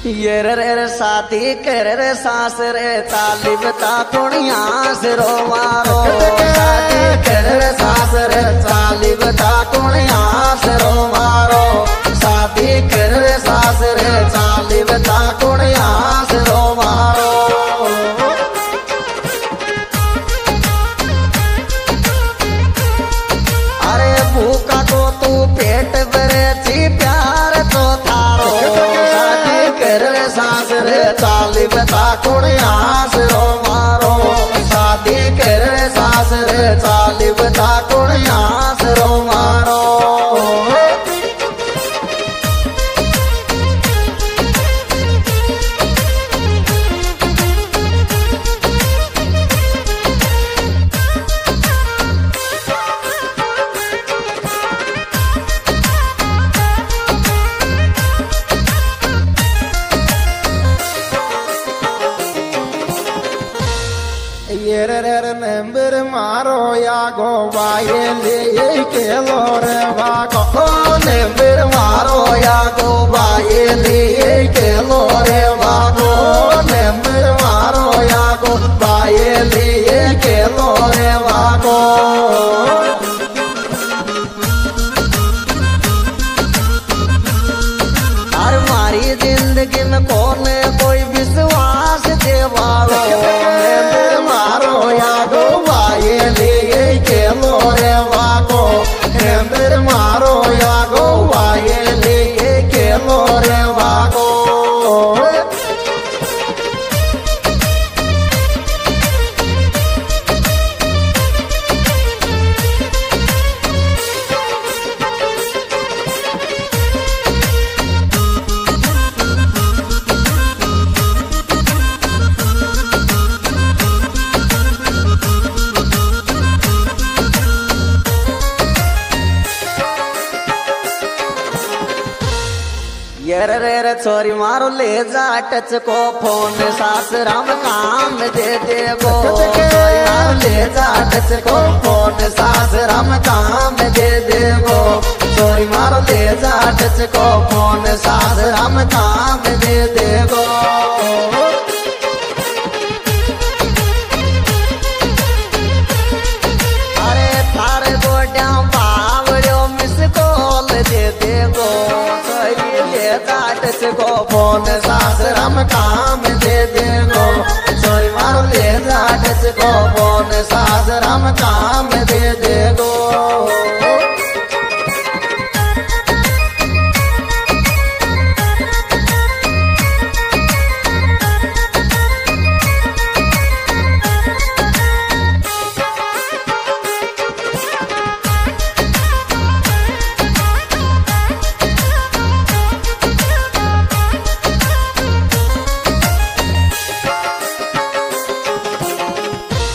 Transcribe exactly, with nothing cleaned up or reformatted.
ये रे रे शादी कर रे सास रे ताली बता कुड़िया से रो मारो। शादी कर रे सास रे ताली बता कुड़िया से रो मारो। शादी कर रे सास रे ताली बता कुड़िया से रो मारो। अरे भूखा को तू पेट भरे ची प्यार तो थारो। शादी कर रे सास रे ताली बता कुड़िया से रो मारो। शादी कर रे सास रे ताली बता कुड़िया से रो मारो। ये रे रे नंबर मारो या गो बाये ले के लो रे भागो। नंबर मारो या गो बाये ले के लो रे भागो। नंबर मारो या गो बाये ले के लो रे भागो। और मारी जिंदगी में कौन कोई विश्वास देवालो। मारो या गो बाये ले के लो रे भागो। नंबर मारो या गो बाये ले के लो रे भागो। ये रे रे छोरी मारो ले जा टच को फोन सास राम काम दे देगो। छोरी मारो ले जा टच को फोन सास राम काम दे देगो। छोरी मारो ले जा टच को फोन सास राम काम दे देगो। अरे थारे गोड्या बावड़ो मिस कॉल दे देगो। टच को फोन सास राम काम दे देगो। छोरी मारो ले जा टच को फोन सास राम काम दे देगो।